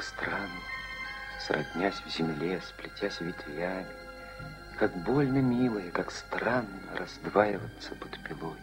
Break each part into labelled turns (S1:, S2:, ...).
S1: как странно, сроднясь в земле, сплетясь ветвями, как больно, милое, как странно раздваиваться под пилой.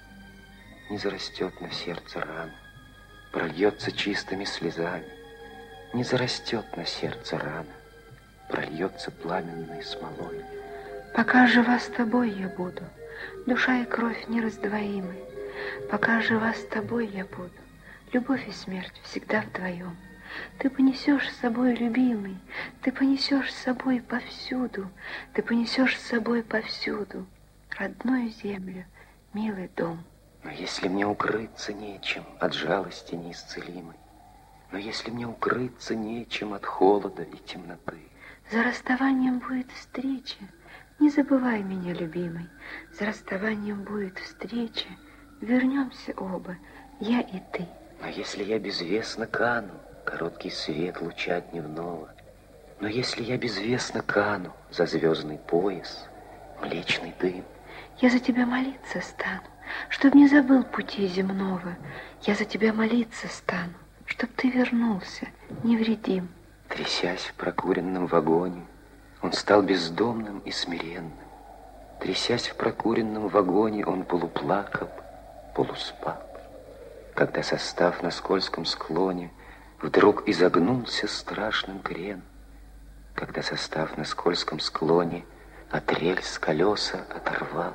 S1: Не зарастет на сердце рана, прольется чистыми слезами. Не зарастет на сердце рана, прольется пламенной смолой.
S2: Пока жива с тобой я буду, душа и кровь нераздвоимы. Пока жива с тобой я буду, любовь и смерть всегда вдвоем. Ты понесешь с собой, любимый, ты понесешь с собой повсюду, ты понесешь с собой повсюду родную землю, милый дом.
S1: Но если мне укрыться нечем от жалости неисцелимой, но если мне укрыться нечем от холода и темноты,
S2: за расставанием будет встреча, не забывай меня, любимый, за расставанием будет встреча, вернемся оба, я и ты.
S1: Но если я безвестно кану, короткий свет луча дневного, но если я безвестно кану за звездный пояс, млечный дым,
S2: я за тебя молиться стану, чтоб не забыл пути земного. Я за тебя молиться стану, чтоб ты вернулся невредим.
S1: Трясясь в прокуренном вагоне, он стал бездомным и смиренным. Трясясь в прокуренном вагоне, он полуплакал, полуспал. Когда состав на скользком склоне вдруг изогнулся страшным крен, когда состав на скользком склоне от рельс колеса оторвал,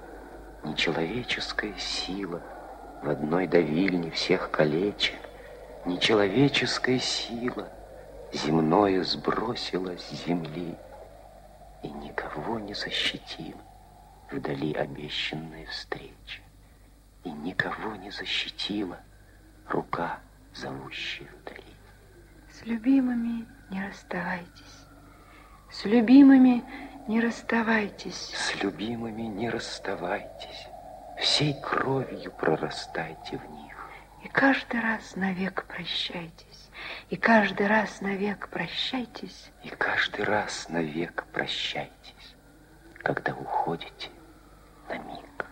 S1: нечеловеческая сила в одной давильне всех калеча, нечеловеческая сила земное сбросила с земли и никого не защитила вдали обещанная встреча, и никого не защитила рука, зовущая вдали.
S2: С любимыми не расставайтесь, с любимыми не расставайтесь,
S1: с любимыми не расставайтесь, всей кровью прорастайте в них.
S2: И каждый раз навек прощайтесь, и каждый раз навек прощайтесь,
S1: и каждый раз навек прощайтесь, когда уходите на миг.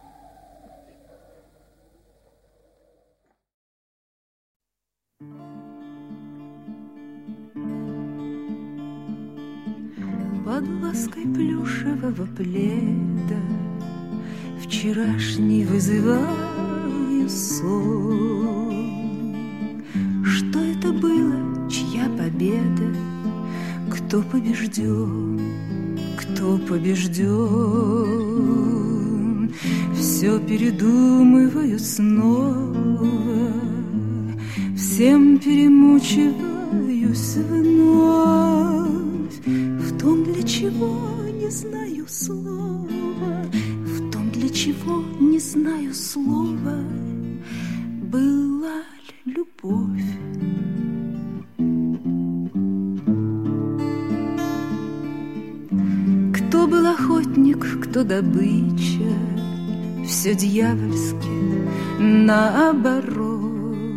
S3: Под лаской плюшевого пледа вчерашний вызываю сон. Что это было, чья победа? Кто побежден? Кто побежден? Все передумываю снова, всем перемучиваюсь вновь. В том, для чего не знаю слова, в том, для чего не знаю слова, была ли любовь. Кто был охотник, кто добыча, все дьявольски наоборот.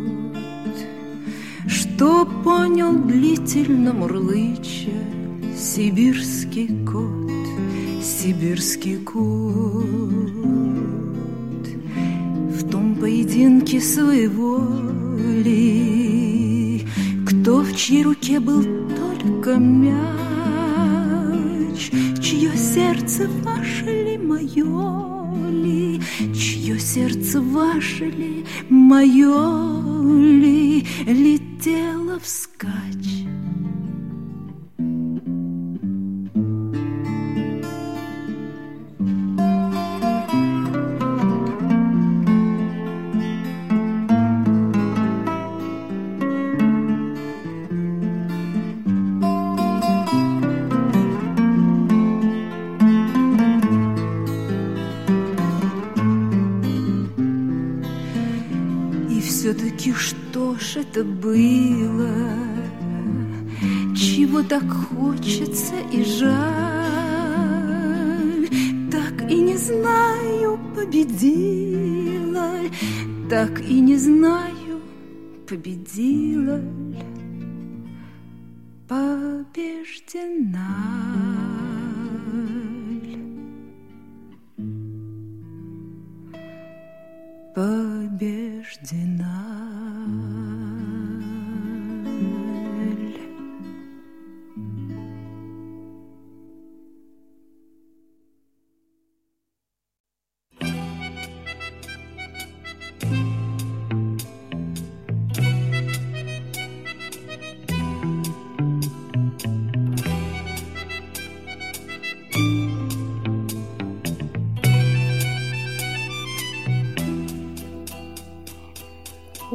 S3: Что понял длительно мурлыча сибирский кот, сибирский кот. В том поединке своеволии, кто в чьей руке был только мяч, чье сердце ваше ли, мое ли, чье сердце ваше ли, мое ли, летело вскачь. Все-таки что ж это было, чего так хочется и жаль? Так и не знаю, победила, так и не знаю, победила ли, побеждена ли, побеждена ли.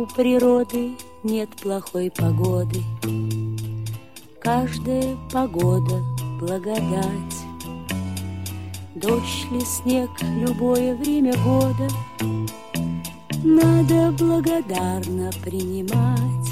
S3: У природы нет плохой погоды, каждая погода — благодать. Дождь ли, снег, любое время года надо благодарно принимать.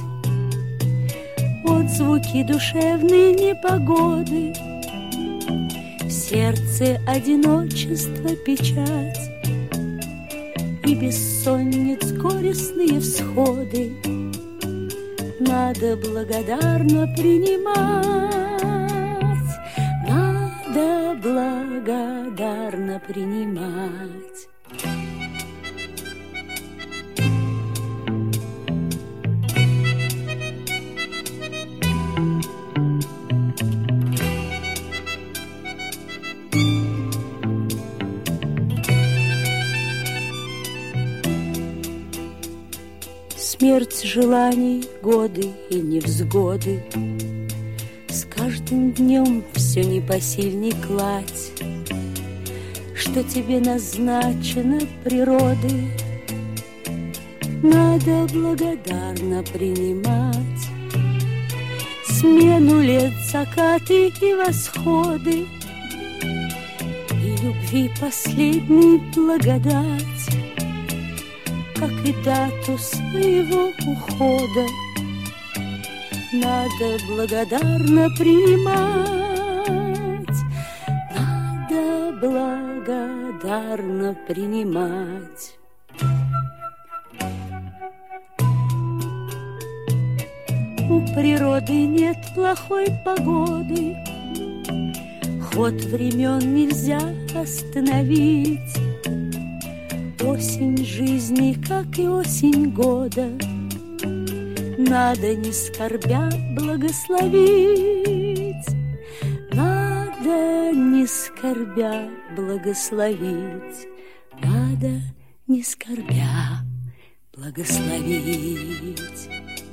S3: Отзвуки душевной непогоды, в сердце одиночество, печать и бессонниц горестные всходы надо благодарно принимать. Надо благодарно принимать. Смерть желаний, годы и невзгоды, с каждым днем все непосильней кладь, что тебе назначено природой, надо благодарно принимать. Смену лет, закаты и восходы, и любви последней благодать, как и дату своего ухода надо благодарно принимать. Надо благодарно принимать. У природы нет плохой погоды, ход времен нельзя остановить. Осень жизни, как и осень года, надо, не скорбя, благословить. Надо, не скорбя, благословить. Надо, не скорбя, благословить.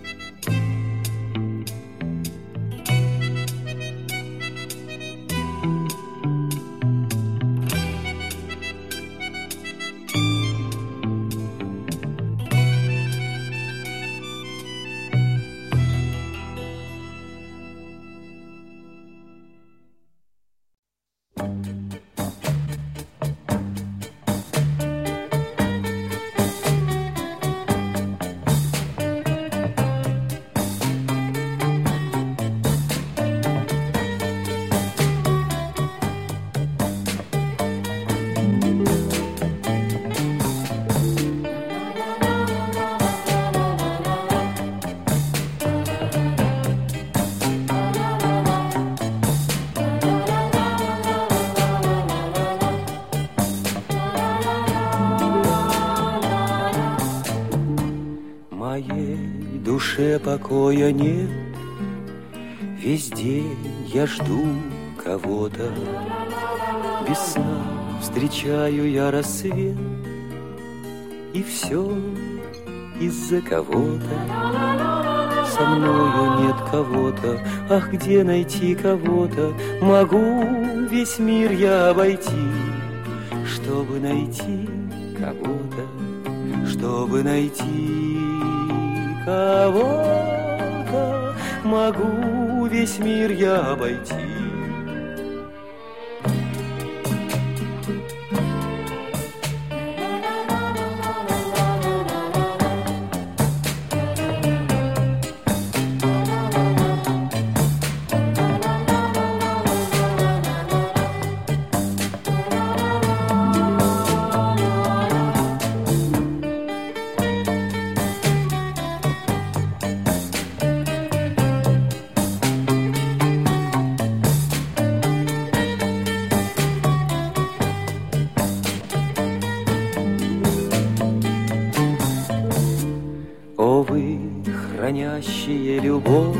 S1: Покоя нет, весь день я жду кого-то. Без сна встречаю я рассвет, и все из-за кого-то. Со мною нет кого-то, ах, где найти кого-то? Могу весь мир я обойти, чтобы найти кого-то, чтобы найти кого-то, могу весь мир я обойти. Хранящие любовь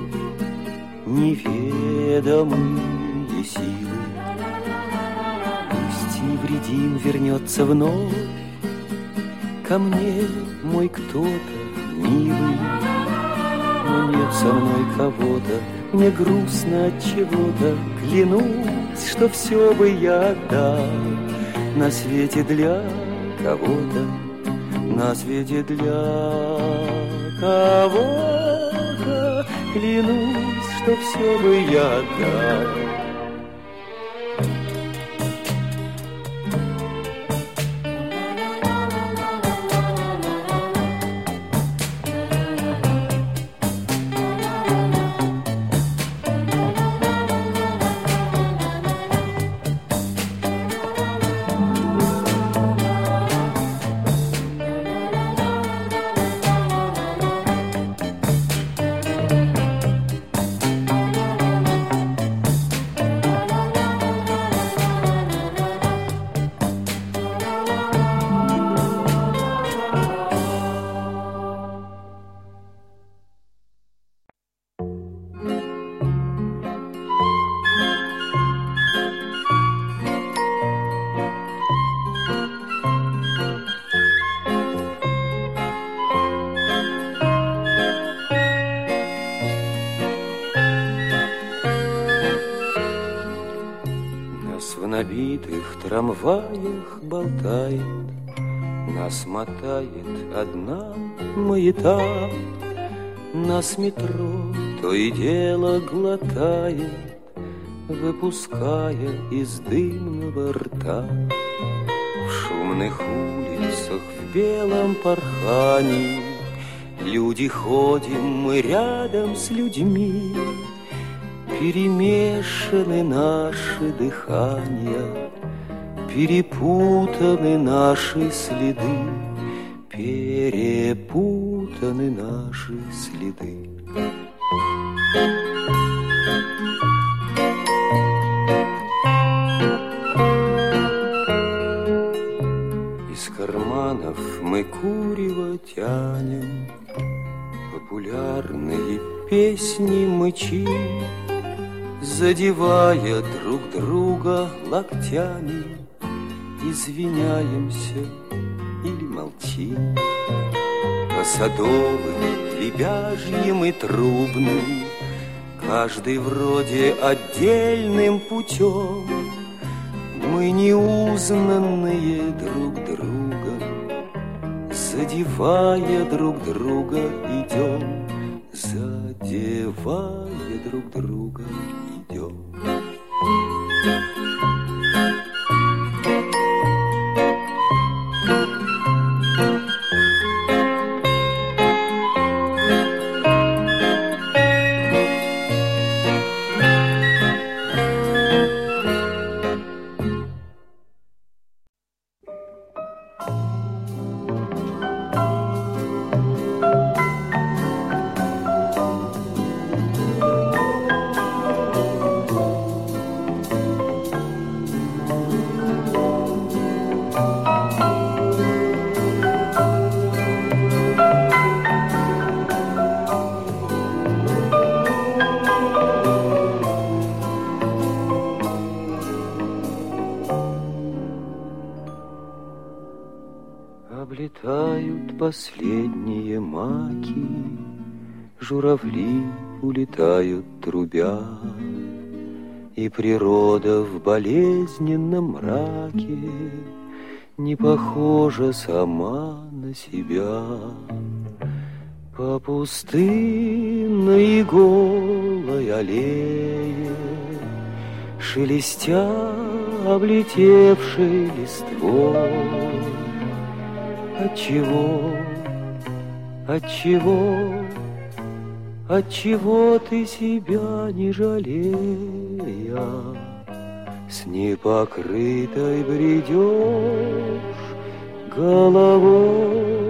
S1: неведомые силы, пусть невредим вернется вновь ко мне мой кто-то милый. Но нет со мной кого-то, мне грустно от чего-то. Клянусь, что все бы я отдал на свете для кого-то, на свете для кого-то, клянусь, что все бы я отдал. В набитых трамваях болтает, нас мотает одна маята. Нас метро то и дело глотает, выпуская из дымного рта. В шумных улицах в белом порхании люди ходим, мы рядом с людьми. Перемешаны наши дыхания, перепутаны наши следы, перепутаны наши следы. Из карманов мы курево тянем, популярные песни мычим, задевая друг друга локтями, извиняемся или молчим. По садовым, лебяжьим и трубным, каждый вроде отдельным путем, мы неузнанные друг другом, задевая друг друга идем, задевая друг друга идем. Облетают последние маки, журавли улетают трубя, и природа в болезненном мраке не похожа сама на себя. По пустынной голой аллее, шелестя облетевшей листвой, Отчего ты себя не жалея, с непокрытой бредешь головой?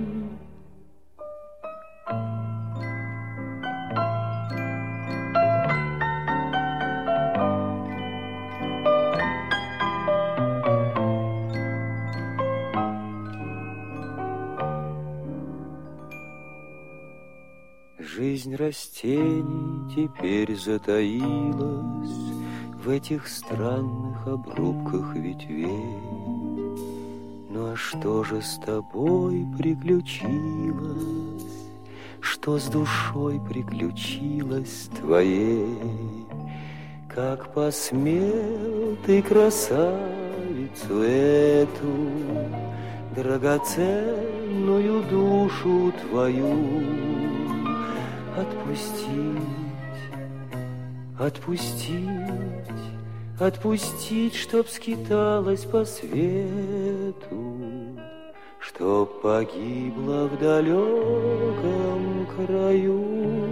S1: Жизнь растений теперь затаилась в этих странных обрубках ветвей. Ну а что же с тобой приключилось? Что с душой приключилось твоей? Как посмел ты красавицу эту драгоценную пленную душу твою отпустить, отпустить, отпустить, чтоб скиталась по свету, чтоб погибла в далеком краю.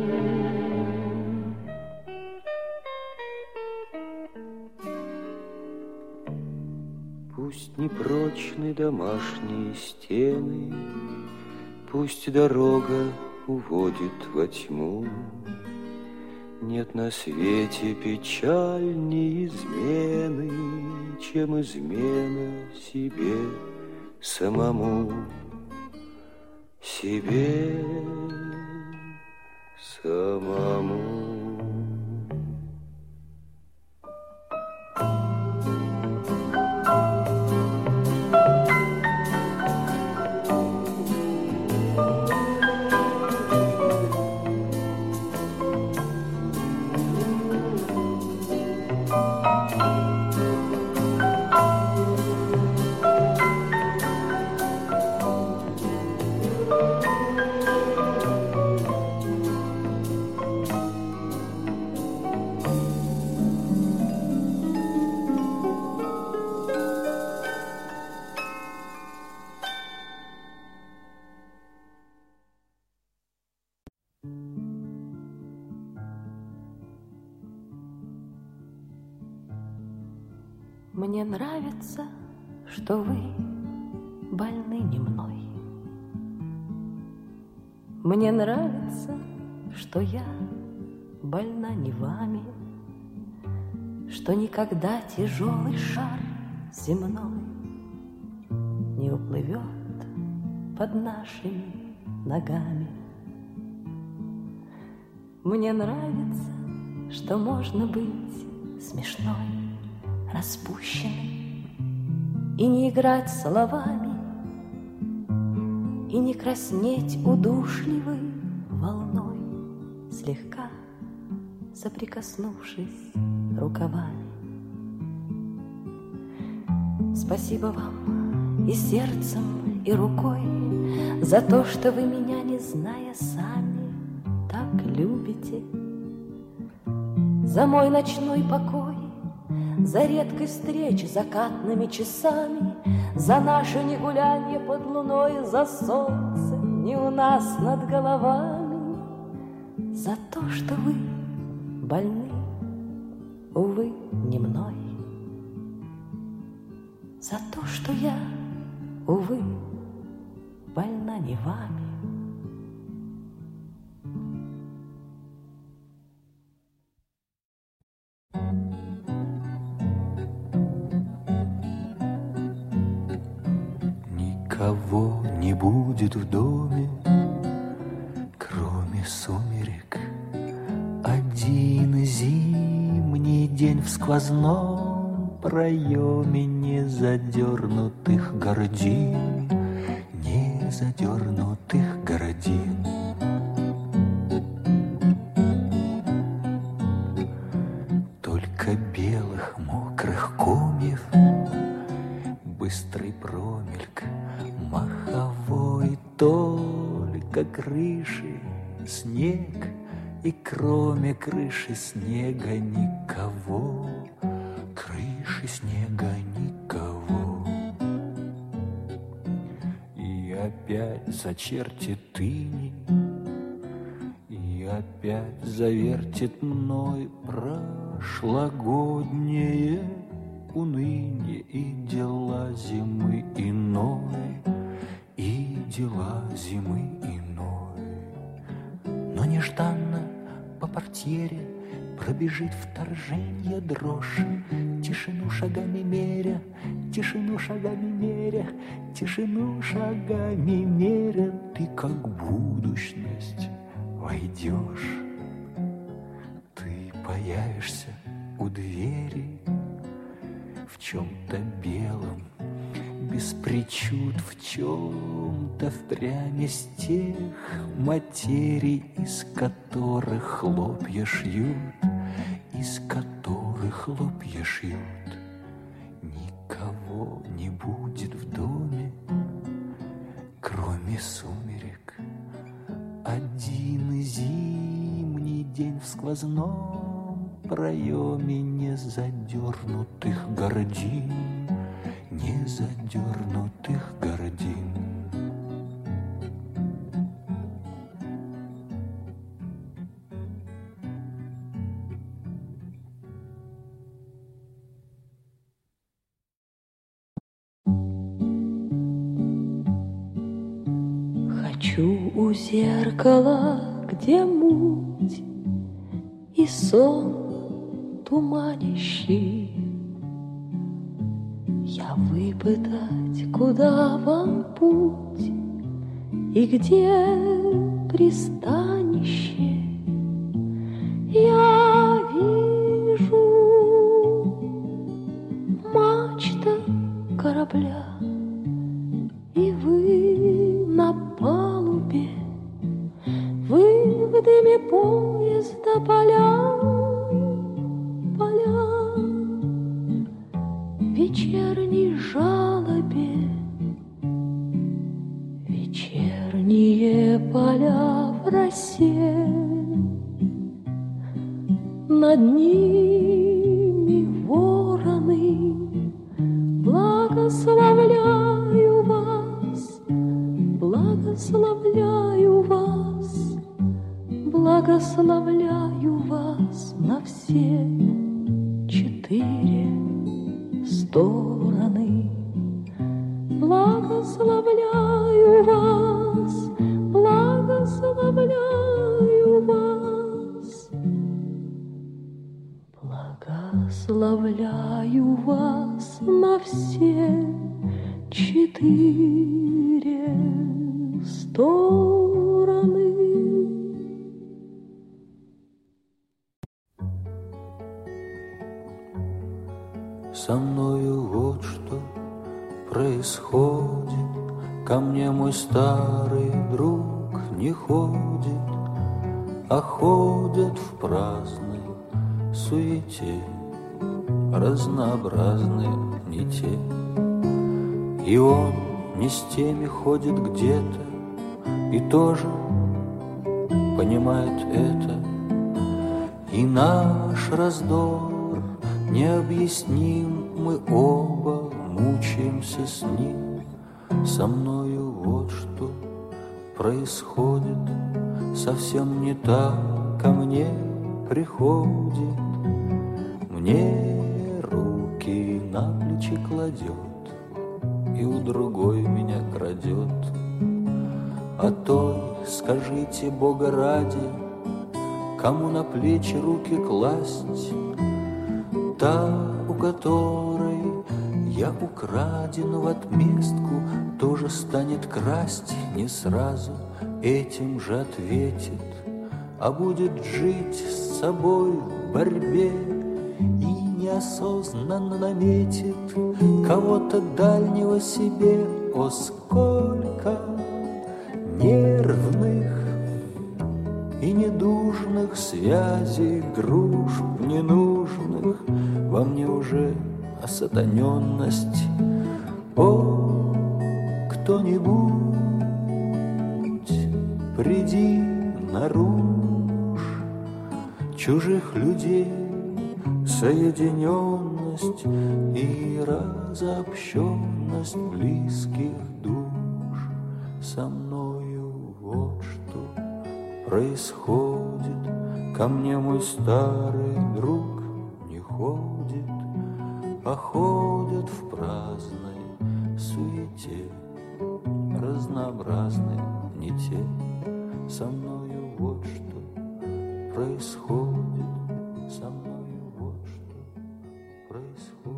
S1: Пусть непрочны домашние стены, пусть дорога уводит во тьму. Нет на свете печальней измены, чем измена себе самому, себе самому.
S3: Мне нравится, что вы больны не мной. Мне нравится, что я больна не вами, что никогда тяжелый шар земной не уплывет под нашими ногами. Мне нравится, что можно быть смешной, распущенной, и не играть словами, и не краснеть удушливой волной, слегка соприкоснувшись рукавами. Спасибо вам и сердцем, и рукой за то, что вы меня, не зная сами, так любите, за мой ночной покой, за редкость встреч закатными часами, за наше негулянье под луной, за солнце не у нас над головами, за то, что вы больны, увы, не мной, за то, что я, увы, больна не вами.
S1: Никого не будет в доме, кроме сумерек. Один зимний день в сквозном проеме незадернутых гордин, незадернутых гордин. Только белых мокрых комьев, быстрый промельк маховой, только крыши снег, и кроме крыши снега никого, крыши снега никого. И опять зачертит иней, и опять завертит мной прошлогоднее уныние и дела зимы иной, и дела зимы иной. Но нежданно по портьере пробежит вторженье дрожь, тишину шагами меря, тишину шагами меря, тишину шагами меря. Ты как будущность войдешь, ты появишься у двери в чем-то белом, без причуд, в чем-то впрямь из тех материй, из которых хлопья шьют, из которых хлопья шьют. Никого не будет в доме, кроме
S4: дыме сумерек. Один зимний день в сквозном проеме незадернутых гордин, незадернутых гордин.
S3: Хочу у зеркала, где муть и сон туманящий, я выпытать, куда вам путь и где пристанище. Я вижу мачта корабля, и вы на палубе, вы в дыме поезда поля, поля в вечерней жалобе, вечерние поля в росе, над ними вороны. Благословляю вас, благословляю вас, благословляю вас на все 4 стороны. Благословляю вас, благословляю вас, благословляю вас на все 4 стороны.
S4: Со мною вот что происходит, ко мне мой старый друг не ходит, а ходят в праздной суете разнообразные не те. И он не с теми ходит где-то и тоже понимает это. И наш раздор необъясним, мы оба мучаемся с ним. Со мною вот что происходит, совсем не так ко мне приходит. Мне руки на плечи кладет и у другой меня крадет. А той, скажите Бога ради, кому на плечи руки класть? Та, у которой я украден в отместку, тоже станет красть не сразу, этим же ответит, а будет жить с собой в борьбе и неосознанно наметит кого-то дальнего себе. О, сколько нервных и недужных связей, дружб ненужных, во мне уже осатаненность. О, кто-нибудь, приди наружь, чужих людей соединенность и разобщенность близких душ. Со мною вот что происходит, ко мне мой старый друг не ходит, а ходят в праздной суете разнообразные не те. Со мною вот что происходит, со мною вот что происходит.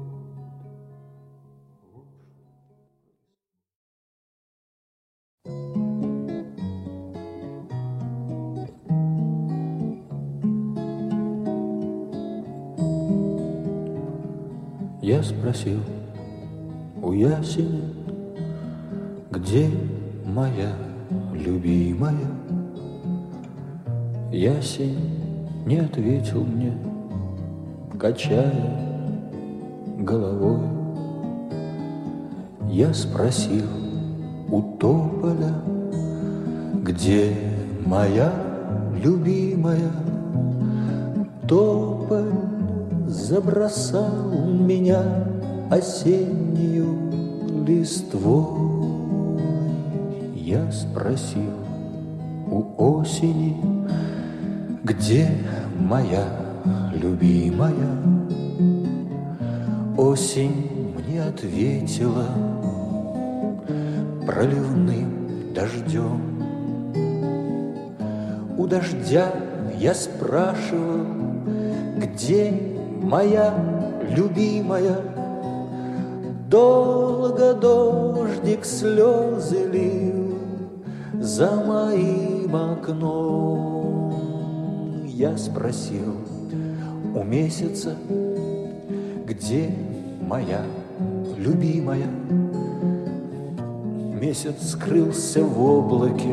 S4: Я спросил у ясеня, где моя любимая. Ясень не ответил мне, качая головой. Я спросил у тополя, Где моя любимая? Тополь забросал меня осеннюю листвой. Я спросил у осени, где моя любимая? Осень мне ответила проливным дождем. У дождя я спрашивал, где моя любимая? Долго дождик слезы лил за моим окном. Я спросил у месяца, где моя любимая? Месяц скрылся в облаке,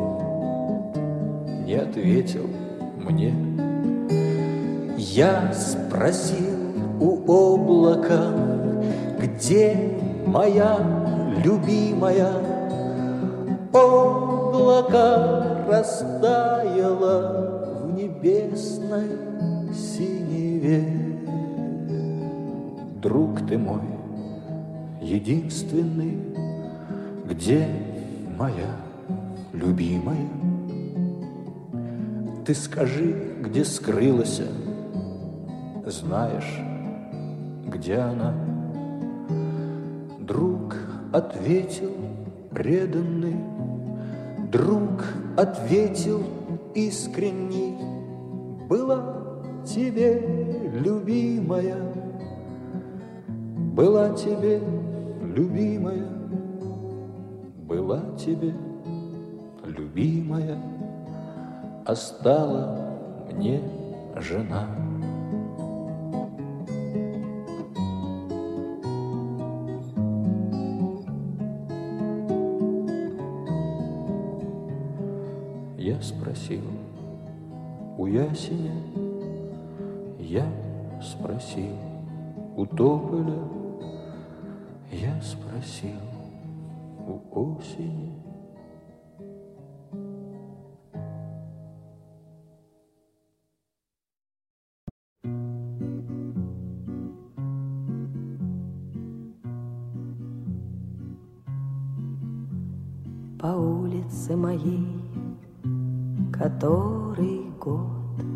S4: не ответил мне. Я спросил у облака, где моя любимая? Облако растаяло в небесной синеве. Друг ты мой, единственный, где моя любимая? Ты скажи, где скрылась, знаешь, где она? Друг ответил преданный, друг ответил искренний: была тебе любимая, была тебе любимая, была тебе любимая, а стала мне жена. Я спросил у ясеня, я спросил у тополя, я спросил у осени.
S3: По улице моей который год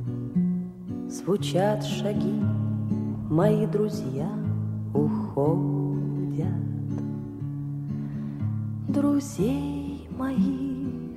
S3: звучат шаги, мои друзья уходят. Друзей моих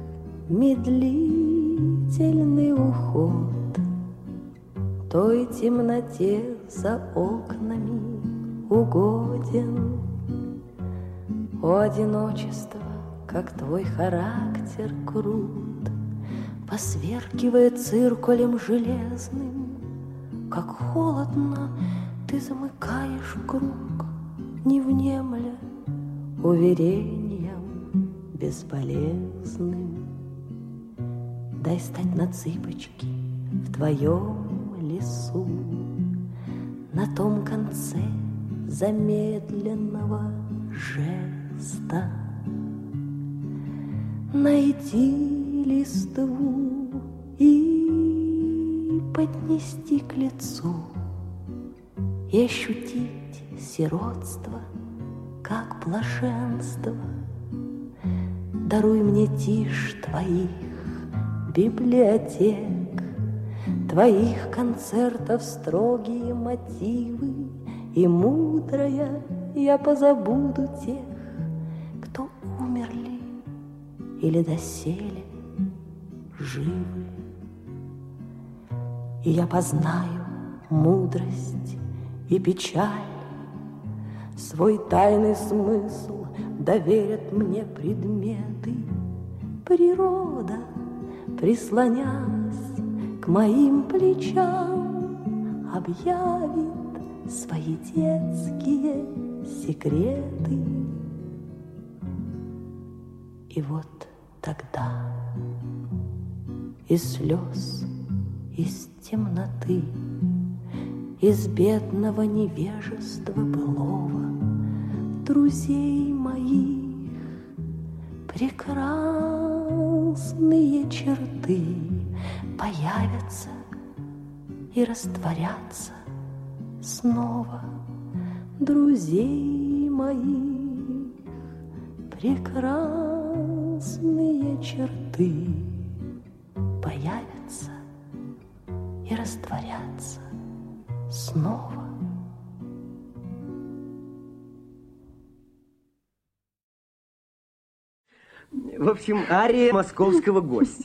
S3: медлительный уход той темноте за окнами угоден. О, одиночество, как твой характер крут, посверкивая циркулем железным, как холодно ты замыкаешь круг, не внемля уверением бесполезным. Дай стать на цыпочки в твоем лесу, на том конце замедленного жеста. Найти листву и поднести к лицу, и ощутить сиротство, как блаженство. Даруй мне тишь твоих библиотек, твоих концертов строгие мотивы, и мудрая я позабуду тех, кто умерли или доселе живы. И я познаю мудрость и печаль, свой тайный смысл доверят мне предметы. Природа, прислонясь к моим плечам, объявит свои детские секреты. И вот тогда из слез, из темноты, из бедного невежества былого, друзей моих прекрасных прекрасные черты появятся и растворятся снова, друзей моих. Прекрасные черты появятся и растворятся снова.
S5: В общем, ария московского гостя.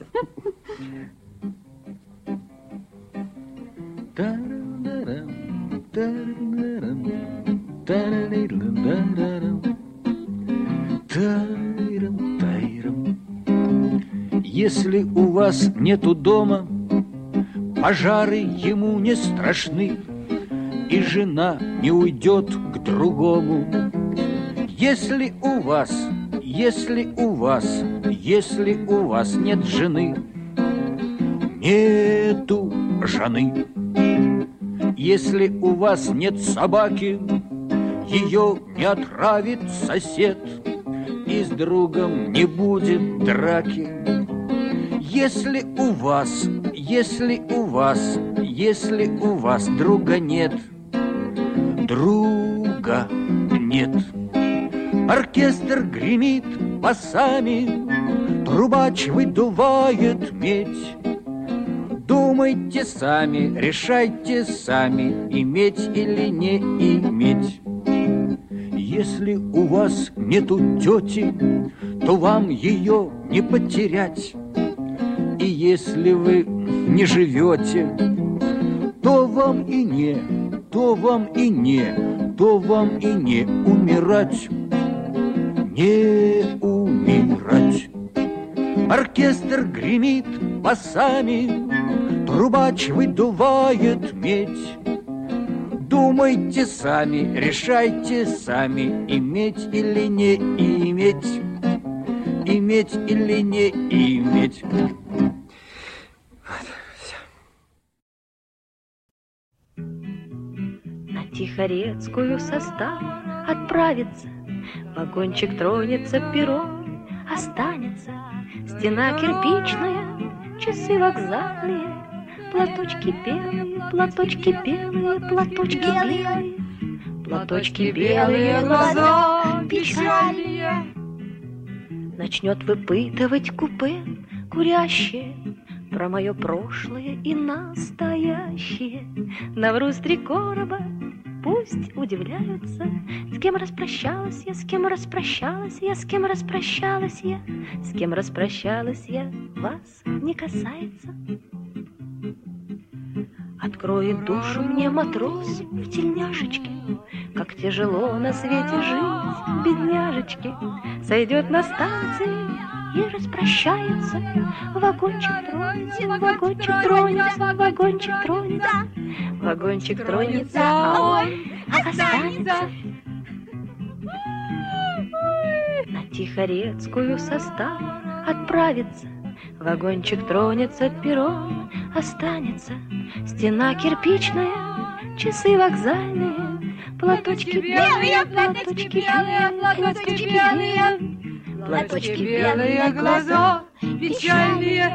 S6: Если у вас нету дома, пожары ему не страшны, и жена не уйдет к другому. Если у вас нет жены, нету жены. Если у вас нет собаки, ее не отравит сосед, и с другом не будет драки. Если у вас друга нет, оркестр гремит басами, трубач выдувает медь. Думайте сами, решайте сами, иметь или не иметь. Если у вас нету тети, то вам ее не потерять. И если вы не живете, то вам и не умирать. Не умирать. Оркестр гремит басами, трубач выдувает медь. Думайте сами, решайте сами, иметь или не иметь. Иметь или не иметь.
S3: На Тихорецкую состав отправится, вагончик тронется, перрон останется, стена кирпичная, часы вокзальные, платочки белые, платочки белые, платочки белые, платочки белые, глаза печальные. Начнет выпытывать купе курящее про мое прошлое и настоящее. Навруз 3 короба, пусть удивляются, с кем распрощалась я, с кем распрощалась я, с кем распрощалась я, с кем распрощалась я, вас не касается. Откроет душу мне матрос в тельняшечке, как тяжело на свете жить, бедняжечки. Сойдет на станции и распрощается, вагончик тронется, вагончик тронется, вагончик тронется, вагончик тронется, а он останется. На Тихорецкую состав отправится, вагончик тронется, перрон останется, стена кирпичная, часы вокзальные, платочки белые, платочки белые, платочки белые, платочки белые, глаза печальные.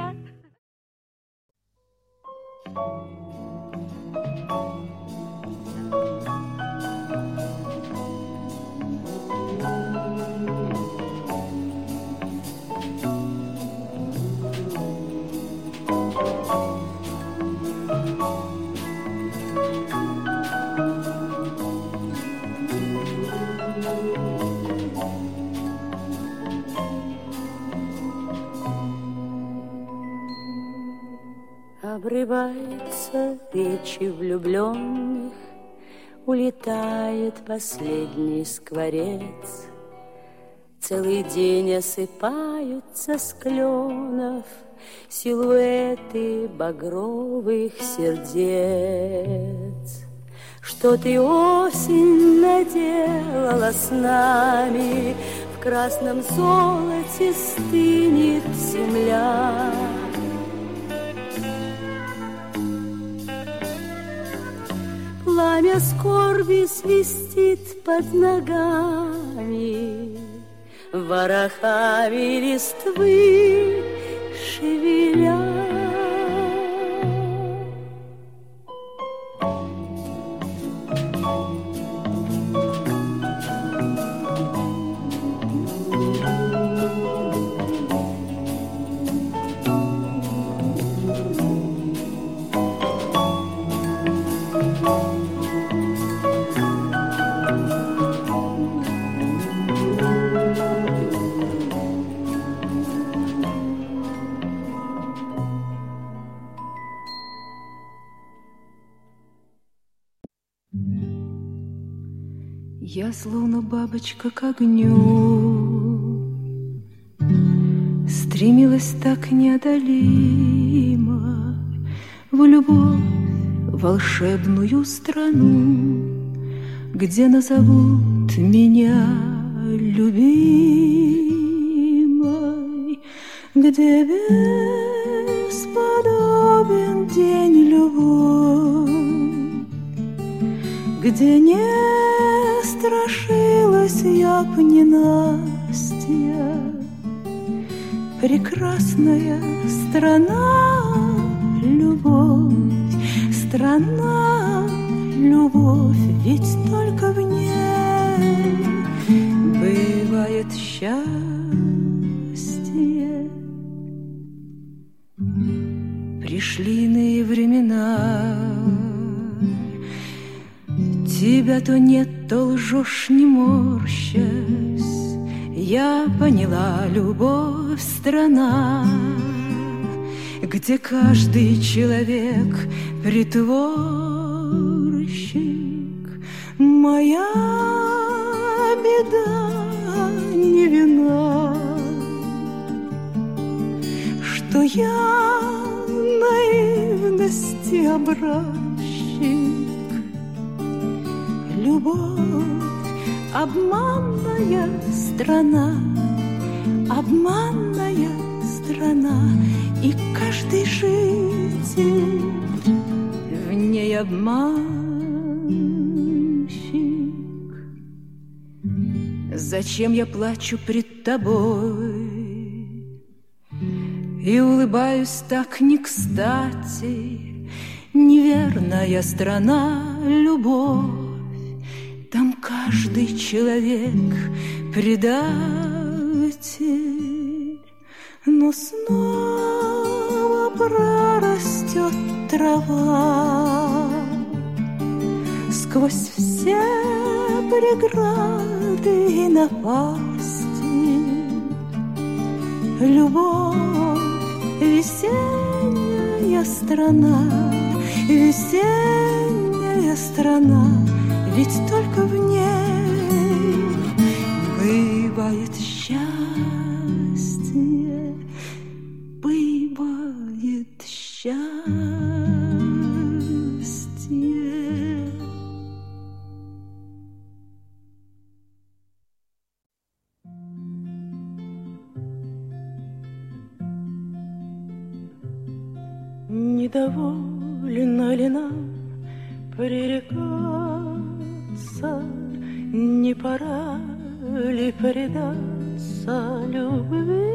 S3: Обрываются речи влюбленных, улетает последний скворец. Целый день осыпаются с кленов силуэты багровых сердец. Что ты, осень, наделала с нами? В красном золоте стынет земля. Пламя скорби свистит под ногами, ворохами листвы шевеля. Я словно бабочка к огню стремилась так неодолимо в любовь, волшебную страну, где назовут меня любимой, где бесподобен день любовь, где не страшилась я б ненастья. Прекрасная страна, любовь, страна, любовь, ведь только в ней бывает счастье. Пришли иные времена, тебя то нет, то лжешь, не морщась. Я поняла, любовь — страна, где каждый человек притворщик. Моя беда не вина, что я наивности образчик. Любовь — обманная страна, обманная страна, и каждый житель в ней обманщик. Зачем я плачу пред тобой и улыбаюсь так не кстати? Неверная страна, любовь, там каждый человек предатель, но снова прорастет трава сквозь все преграды и напасти. Любовь — весенняя страна, весенняя страна, ведь только в ней бывает счастье, бывает счастье. Недовольна ли нам пререкаться, не пора ли предаться любви?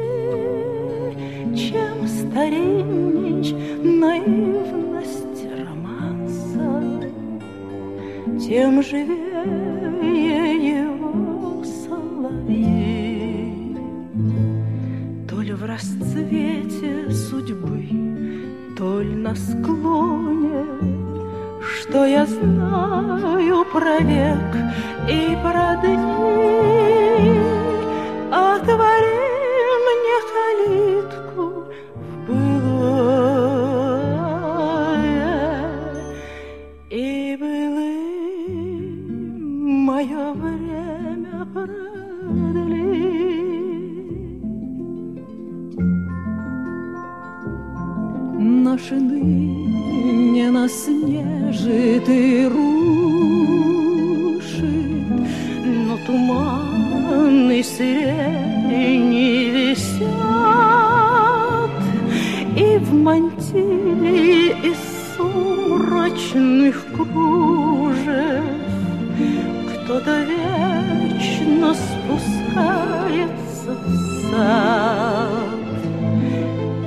S3: Чем старинней наивность романса, тем живее его соловьи. То ли в расцвете судьбы, то ли на склоне, что я знаю про век и про дни. Отвори мне калитку в былое, и былым мое время продли. Наши ныне наснежит и рушит, но туманы сирени висят, и в мантилии из сумрачных кружев кто-то вечно спускается в сад.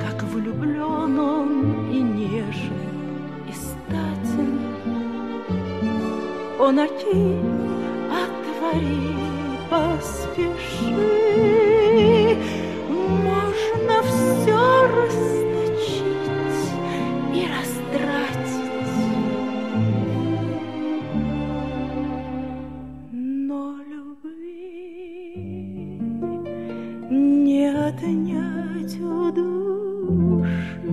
S3: он окинь, отвори, поспеши. Можно все расточить и растратить, но любви не отнять у души.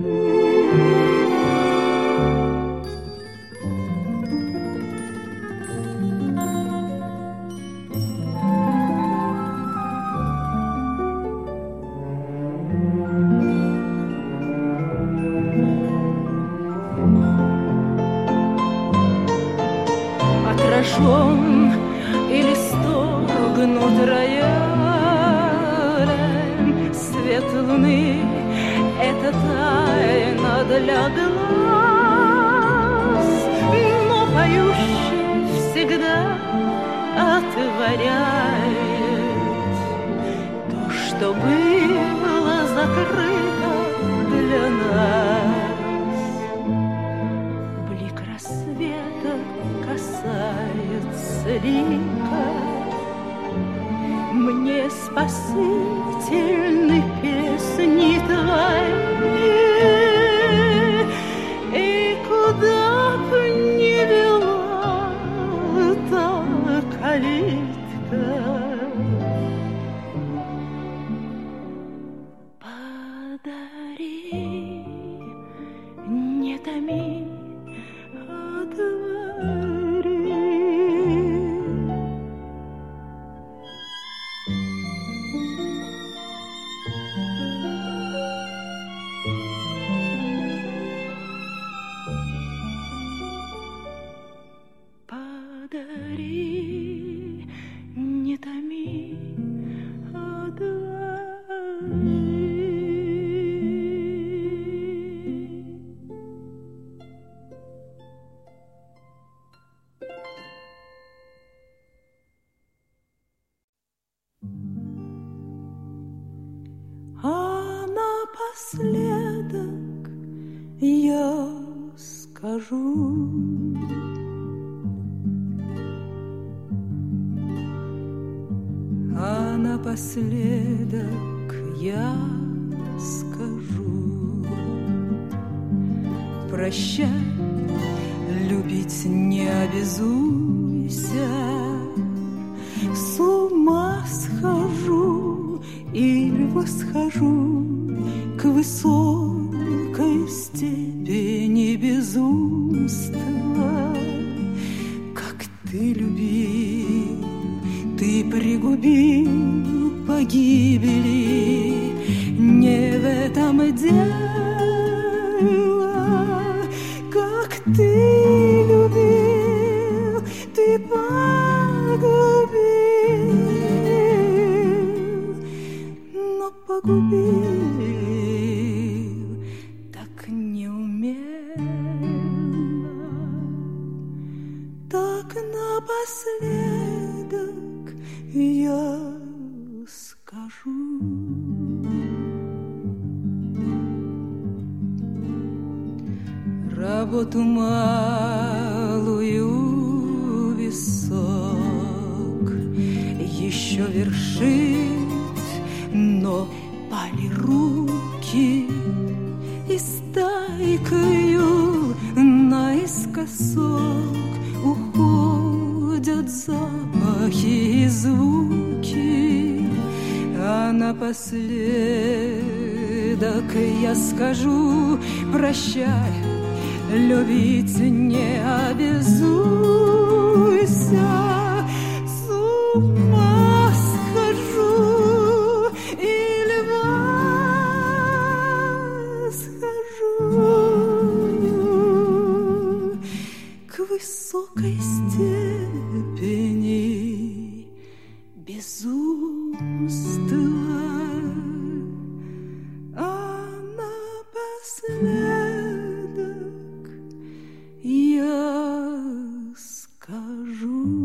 S3: Отражен или стогнут роялем, свет луны — это тайна для глаз, но поющий всегда отворяет то, что было закрыто для нас. Блик рассвета касается лика, мне спасительны песни твои, и куда б ни вела та калитка, подари, не томи, отвори. Подари, не томи, отвори. А напоследок я скажу: а напоследок я скажу: прощай, любить не обязуйся, с ума схожу или восхожу к высокой степени безумства. Как ты любил, ты пригубил погибели, не в этом дело. Как ты любил, ты погубил, но погубил так неумело, так напоследок я скажу: работу малую висок еще вершить, но пали руки, и стайкою наискосок уходят запахи и звуки. А напоследок я скажу: прощай, любить не обязуйся, с ума схожу или восхожу к высокой степени безумства. А напоследок я скажу: